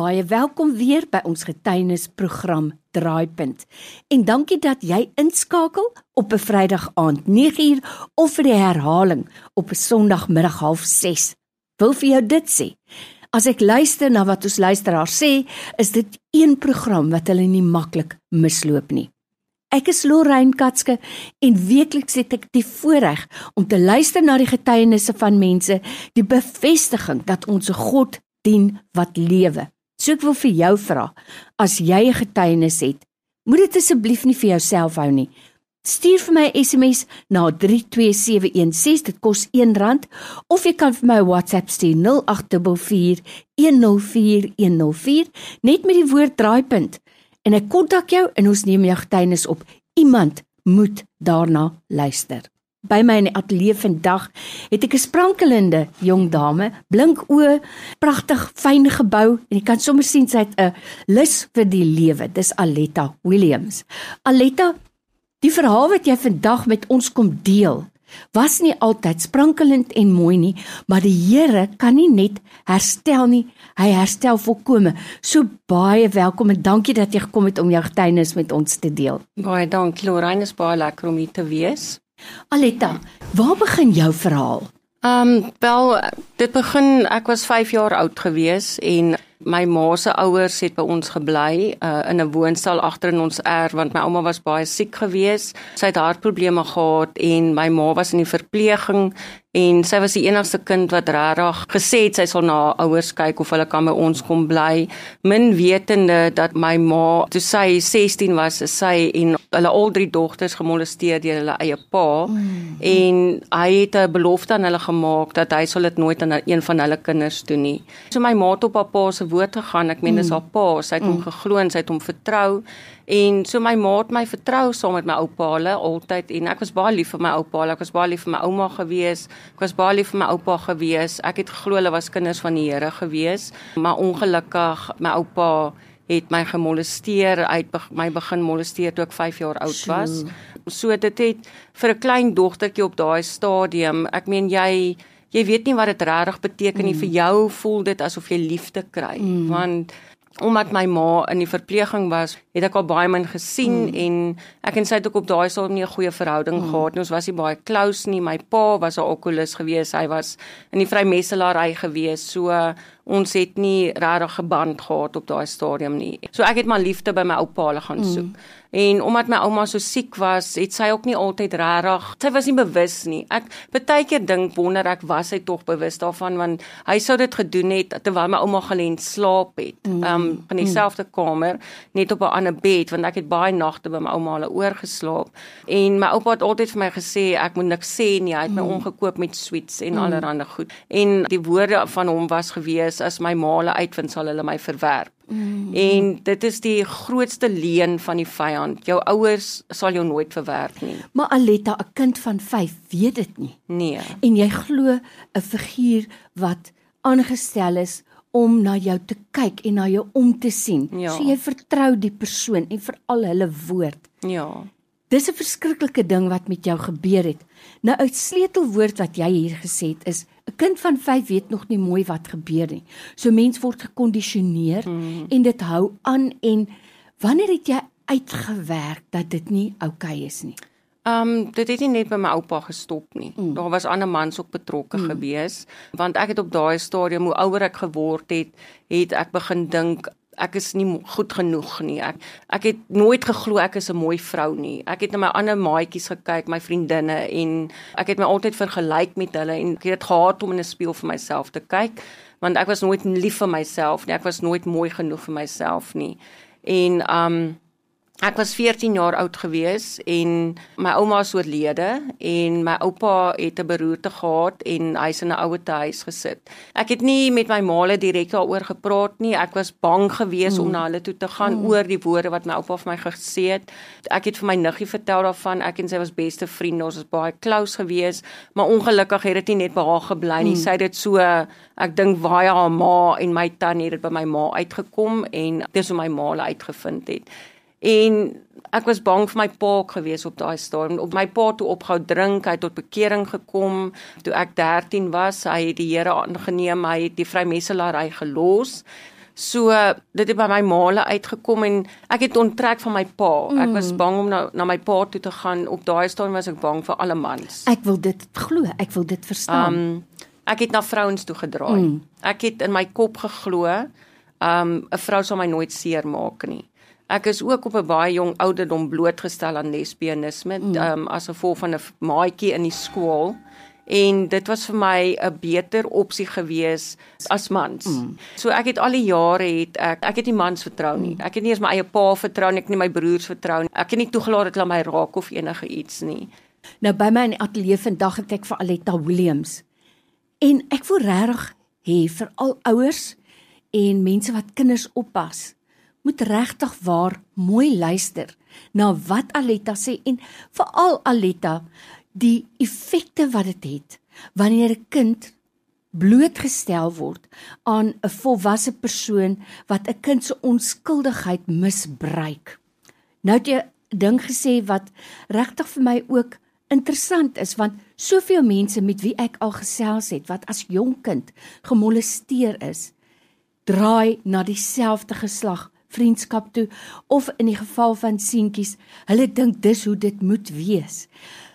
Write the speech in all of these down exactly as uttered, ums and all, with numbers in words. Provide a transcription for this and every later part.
baie welkom weer by ons getuienisprogram Draaipunt. En dankie dat jy inskakel op 'n Vrydag aand nege uur of vir die herhaling op 'n Sondagmiddag half ses. Wil vir jou dit sê, as ek luister na wat ons luisteraars sê, is dit een program wat hulle nie maklik misloop nie. Ek is Lorraine Katske en weekliks het ek die voorreg om te luister na die getuienisse van mense, die bevestiging dat ons 'n God dien wat lewe. So ek wil vir jou vra, as jy 'n getuienis het, moet dit asseblief nie vir jouself hou nie. Stuur vir my 'n S M S na drie twee sewe een ses, dit kos een rand, of jy kan vir my WhatsApp stuur nul agt vier vier een nul vier een nul vier, net met die woord draaipunt. En ek kontak jou en ons neem jou getuienis op. Iemand moet daarna luister. By my in die ateljee vandag het ek 'n sprankelende jong dame, blink oë, pragtig, fyn gebou, en jy kan sommer sien sy het 'n lus vir die lewe. Dis Aletta Williams. Aletta, die verhaal wat jy vandag met ons kom deel, was nie altyd sprankelend en mooi nie, maar die Here kan nie net herstel nie, hy herstel volkome. So baie welkom en dankie dat jy gekom het om jou getuienis met ons te deel. Baie dankie, Lorraine, is baie lekker om hier te wees. Aletta, waar begin jou verhaal? Um, wel, dit begin, ek was vyf jaar oud gewees en my ma se ouers het by ons gebly uh, in 'n woonstel agter in ons erf, want my ouma was baie siek gewees. Sy het hartprobleme gehad en my ma was in die verpleging en sy was die enigste kind wat regtig gesê het sy sal na haar ouers kyk of hulle kan by ons kom bly. Min wetende dat my ma, toe sy sestien was, is sy en hulle al drie dogters gemolesteer deur hulle eie pa. Mm. En hy het 'n belofte aan hulle gemaak dat hy sal dit nooit aan een van hulle kinders doen nie. So my ma het op haar pa se woord gegaan, ek meen dis haar pa, sy het hom geglo en sy het hom vertrou, en so my ma het my vertrou saam met my oupa hulle altyd, en ek was baie lief vir my oupa hulle, ek was baie lief vir my ouma gewees, ek was baie lief vir my oupa gewees, ek het geglo hulle was kinders van die Here gewees, maar ongelukkig, my oupa het my gemolesteer, hy het my begin molesteer toe ek vyf jaar oud was, so dit het vir 'n klein dogtertjie op daai stadium, ek meen jy Jy weet nie wat dit regtig beteken nie, mm. vir jou voel dit asof jy liefde kry, mm. want omdat my ma in die verpleging was, het ek al baie min gesien, mm. en ek en sy het ook op daai stadium nie 'n goeie verhouding mm. gehad nie, ons was nie baie close nie, my pa was 'n alkoholist gewees, hy was in die vrymesselary gewees, so ons het nie regtig geband gehad op daai stadium nie. So ek het maar liefde by my oupa hulle gaan soek. Mm. En omdat my ouma so siek was, het sy ook nie altyd regtig, sy was nie bewus nie. Ek partykeer dink wonder ek was sy tog bewus daarvan, want hy sou dit gedoen het terwyl my ouma gelê slaap het, mm. um, in dieselfde kamer, net op 'n ander bed, want ek het baie nagte by my ouma hulle oorgeslaap. En my oupa het altyd vir my gesê ek moet niks sê nie, hy het my mm. omgekoop met sweets en mm. allerhande goed. En die woorde van hom was gewees, as my ma hulle uitvind sal hulle my verwerp. Mm. En dit is die grootste leuen van die vyand. Jou ouers sal jou nooit verwerp nie. Maar Aletta, 'n kind van vyf weet dit nie. Nee. En jy glo 'n figuur wat aangestel is om na jou te kyk en na jou om te sien. Ja. So jy vertrou die persoon en veral hulle woord. Ja. Dis 'n verskriklike ding wat met jou gebeur het. Nou 'n sleutelwoord wat jy hier gesê het is, 'n kind van vyf weet nog nie mooi wat gebeur nie. So mens word gekondisioneer mm. en dit hou aan, en wanneer het jy uitgewerk dat dit nie oukei is nie? Um, dit het nie net by my oupa gestop nie. Mm. Daar was ander mans ook betrokke mm. gewees, want ek het op daai stadium, hoe ouer ek geword het, het ek begin dink, ek is nie goed genoeg nie. Ek, ek het nooit geglo ek is 'n mooi vrou nie. Ek het na my ander maatjies gekyk, my vriendinne, en ek het my altyd vergelyk met hulle, en ek het dit gehaat om in 'n spieël vir myself te kyk, want ek was nooit lief vir myself nie, ek was nooit mooi genoeg vir myself nie. En um, ek was veertien jaar oud gewees, en my ouma is oorlede, en my oupa het 'n beroerte gehad, en hy's in 'n ouete huis gesit. Ek het nie met my maale direk daaroor gepraat nie, ek was bang gewees mm. om na hulle toe te gaan, mm. oor die woorde wat my oupa vir my gesê het. Ek het vir my niggie vertel daarvan, ek en sy was beste vriende, ons was baie close gewees, maar ongelukkig het dit nie net by haar gebly nie, mm. sy het dit so, ek dink baie haar ma en my tannie het dit by my ma uitgekom, en dis hoe my maale uitgevind het. En ek was bang vir my pa gewees op daai stadium. Op my pa toe opgehou drink, hy het tot bekering gekom. Toe ek dertien was, hy het die Here aangeneem, hy het die vrymesselary gelos. So, dit het by my maale uitgekom en ek het onttrek van my pa. Ek was bang om na, na my pa toe te gaan. Op daai stadium was ek bang vir alle mans. Ek wil dit glo, ek wil dit verstaan. Um, ek het na vrouens toe gedraai. Mm. Ek het in my kop geglo, um, 'n vrou sal my nooit seer maak nie. Ek is ook op 'n baie jong ouderdom blootgestel aan lesbianisme, mm. um, as gevolg van 'n maatjie in die skool. En dit was vir my 'n beter opsie gewees as mans. Mm. So ek het al die jare het ek ek het nie mans vertrou nie. Ek het nie eens my eie pa vertrou nie, ek het nie my broers vertrou nie. Ek het nie toegelaat dat hulle my raak of enige iets nie. Nou by my in die ateljee vandag het ek vir Aletta Williams. En ek wil regtig hê vir al ouers en mense wat kinders oppas, moet regtig waar mooi luister na wat Aletta sê en veral Aletta die effekte wat dit het wanneer 'n kind blootgestel word aan 'n volwasse persoon wat 'n kind se onskuldigheid misbruik. Nou het jy 'n ding gesê wat regtig vir my ook interessant is, want soveel mense met wie ek al gesels het wat as jong kind gemolesteer is, draai na dieselfde geslag vriendskap toe, of in die geval van seentjies, hulle dink dis hoe dit moet wees.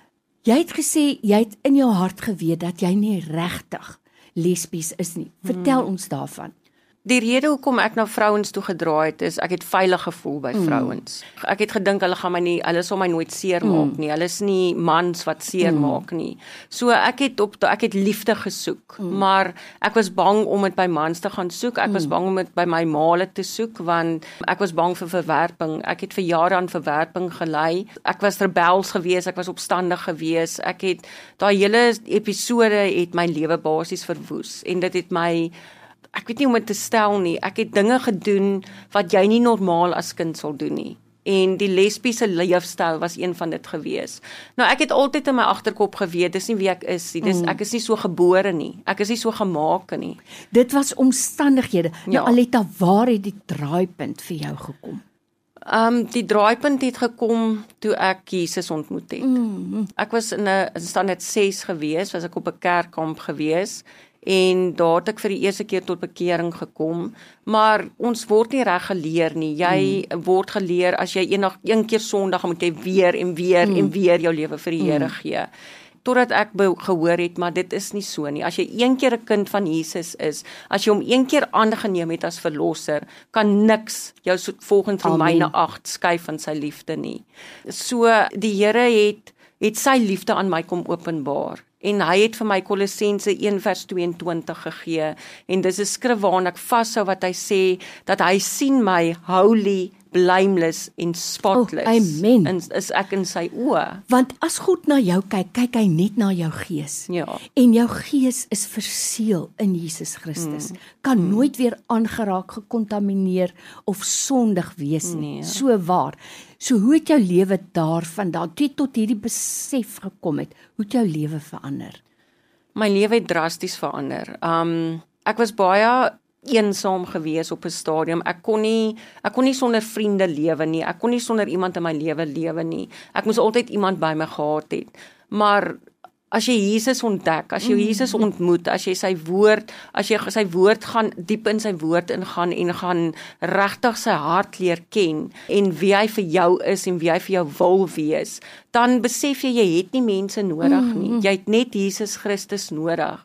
Jy het gesê, jy het in jou hart geweet dat jy nie regtig lesbies is nie. Vertel hmm. ons daarvan. Die rede hoekom ek na vrouens toe gedraai het, is ek het veilig gevoel by mm. vrouens. Ek het gedink, hulle gaan my nie, hulle sal my nooit seer maak mm. nie, hulle is nie mans wat seer mm. maak nie. So ek het op, ek het liefde gesoek, mm. maar ek was bang om dit by mans te gaan soek, ek mm. was bang om dit by my maale te soek, want ek was bang vir verwerping, ek het vir jare aan verwerping gelei, ek was rebels gewees, ek was opstandig gewees, ek het, daai hele episode het my lewe basies verwoes, en dit het my ek weet nie hoe om dit te stel nie, ek het dinge gedoen wat jy nie normaal as kind sal doen nie. En die lesbiese leefstyl was een van dit gewees. Nou ek het altyd in my agterkop geweet, dis nie wie ek is nie, dis, ek is nie so gebore nie, ek is nie so gemaak nie. Dit was omstandighede. Ja. Nou Aletta, waar het die draaipunt vir jou gekom? Um, die draaipunt het gekom toe ek Jesus ontmoet het. Mm-hmm. Ek was in 'n standaard ses gewees, was ek op 'n kerkkamp gewees, en daar het ek vir die eerste keer tot bekering gekom, maar ons word nie reg geleer nie, jy mm. word geleer, as jy eendag, een keer Sondag, moet jy weer en weer mm. en weer jou lewe vir die Here mm. gee, totdat ek gehoor het, maar dit is nie so nie, as jy een keer 'n kind van Jesus is, as jy hom een keer aangeneem het as verlosser, kan niks jou so, volgens Romeine agt skuif van sy liefde nie. So, die Here het, het sy liefde aan my kom openbaar, en hy het vir my Kolossense een vers tweeëntwintig gegee, en dis 'n skrif waaraan ek vashou wat hy sê, dat hy sien my holy, blameless en spotless. Oh, amen. En is ek in sy oë. Want as God na jou kyk, kyk hy net na jou gees. Ja. En jou gees is verseël in Jesus Christus. Mm. Kan mm. nooit weer aangeraak, gekontamineer of sondig wees nie. Nee. So waar. So hoe het jou lewe daarvandaan, toe tot hierdie besef gekom het, hoe het jou lewe verander? My lewe het drasties verander. Um, ek was baie eensaam gewees op 'n stadium. Ek kon nie ek kon nie sonder vriende lewe nie. Ek kon nie sonder iemand in my lewe lewe nie. Ek moes altyd iemand by my gehad het. Maar as jy Jesus ontdek, as jy Jesus ontmoet, as jy sy woord, as jy sy woord gaan diep in sy woord ingaan en gaan regtig sy hart leer ken en wie hy vir jou is en wie hy vir jou wil wees, dan besef jy jy het nie mense nodig nie. Jy het net Jesus Christus nodig.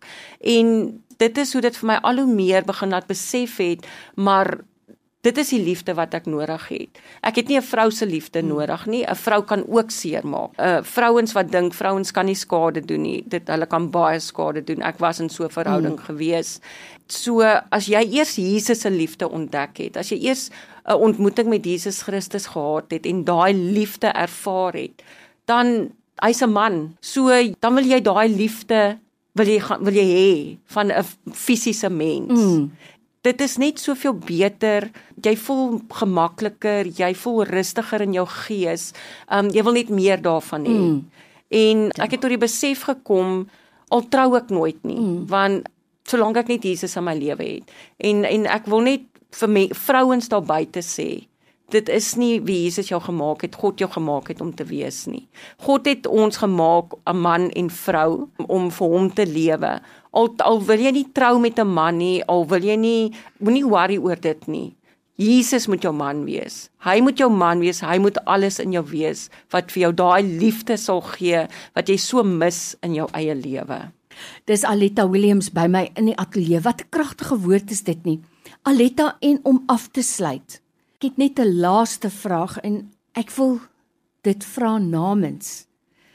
En dit is hoe dit vir my al hoe meer begin laat besef het, maar dit is die liefde wat ek nodig het. Ek het nie 'n vrou se liefde nodig nie. 'n Vrou kan ook seer maak. Uh, vrouens wat dink vrouens kan nie skade doen nie, dit hulle kan baie skade doen. Ek was in so 'n verhouding mm. gewees. So as jy eers Jesus se liefde ontdek het, as jy eers 'n ontmoeting met Jesus Christus gehad het en daai liefde ervaar het, dan hy's 'n man. So dan wil jy daai liefde wil jy wil jy hê van 'n fisiese mens. Mm. Dit is net soveel beter, jy voel gemakliker, jy voel rustiger in jou gees, um, jy wil net meer daarvan hê. Mm. En ek het tot die besef gekom, al trou ek nooit nie, mm. want solank ek net Jesus in my lewe het, en, en ek wil net vir my, vrouens daar buite sê, dit is nie wie Jesus jou gemaak het, God jou gemaak het om te wees nie. God het ons gemaak, 'n man en vrou, om vir hom te lewe. Al, al wil jy nie trou met 'n man nie, al wil jy nie, moenie worry oor dit nie. Jesus moet jou man wees. Hy moet jou man wees, hy moet alles in jou wees, wat vir jou daai liefde sal gee, wat jy so mis in jou eie lewe. Dis Aletta Williams by my in die ateljee. Wat 'n kragtige woord is dit nie. Aletta, en om af te sluit, ek het net 'n laaste vraag en ek wil dit vra namens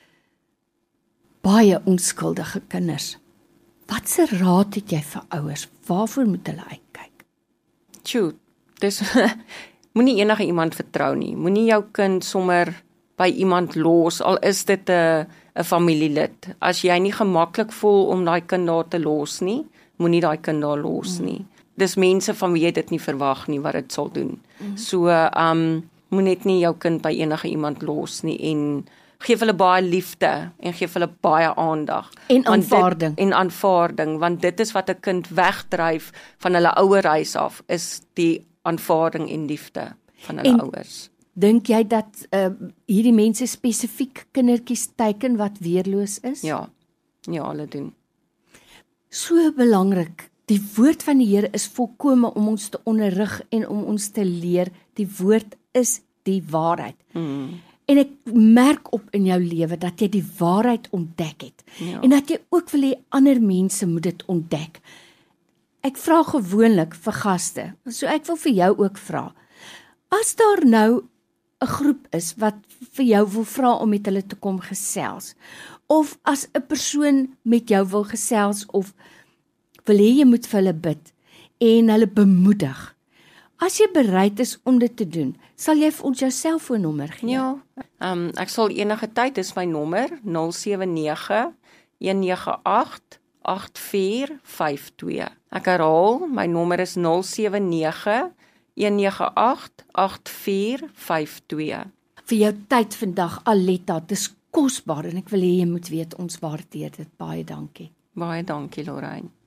baie onskuldige kinders. Watse raad het jy vir ouers? Waarvoor moet hulle uitkyk? Tjoe, dis moenie enige iemand vertrou nie. Moenie jou kind sommer by iemand los, al is dit 'n 'n familielid. As jy nie gemaklik voel om daai kind daar te los nie, moenie daai kind daar los mm. nie. Dis mense van wie jy dit nie verwag nie wat dit sal doen. Mm. So, um moet net nie jou kind by enige iemand los nie en geef hulle baie liefde en geef hulle baie aandag. En aanvaarding. Dit, en aanvaarding, want dit is wat 'n kind wegdryf van hulle ouerhuis af, is die aanvaarding en liefde van hulle en, ouers. Dink jy dat uh, hierdie mense spesifiek kindertjies teiken wat weerloos is? Ja, ja, hulle doen. So belangrik. Die woord van die Here is volkome om ons te onderrig en om ons te leer. Die woord is die waarheid. Mm. En ek merk op in jou lewe dat jy die waarheid ontdek het. Ja. En dat jy ook wil hê ander mense moet dit ontdek. Ek vra gewoonlik vir gaste, so ek wil vir jou ook vra. As daar nou 'n groep is wat vir jou wil vra om met hulle te kom gesels, of as 'n persoon met jou wil gesels, of wil hê jy moet vir hulle bid en hulle bemoedig. As jy bereid is om dit te doen, sal jy vir ons jou selfoonnommer gee? Ja, um, ek sal enige tyd, dis my nommer, nul sewe nege, een nege agt, agt vier vyf twee. Ek herhaal, my nommer is nul sewe nege, een nege agt, agt vier vyf twee. Vir jou tyd vandag, Aletta, dis kosbaar en ek wil hê jy moet weet, ons waardeer dit. Baie dankie. Baie dankie, Lorraine.